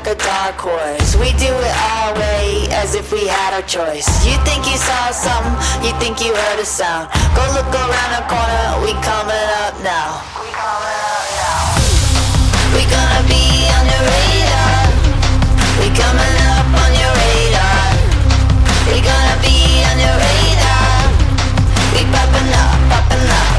like a dark horse. We do it our way, as if we had our choice. You think you saw something, you think you heard a sound. Go look around the corner, we coming up now. We gonna be on your radar. We coming up on your radar. We gonna be on your radar. We popping up, popping up.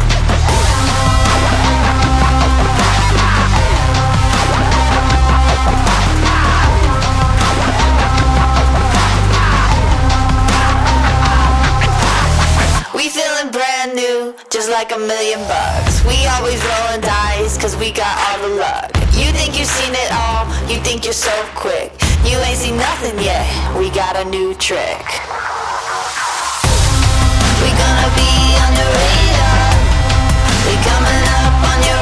We feeling brand new, just like $1 million. We always rolling dice, cause we got all the luck. You think you've seen it all, you think you're so quick. You ain't seen nothing yet, we got a new trick. We gonna be on your radar. We coming up on your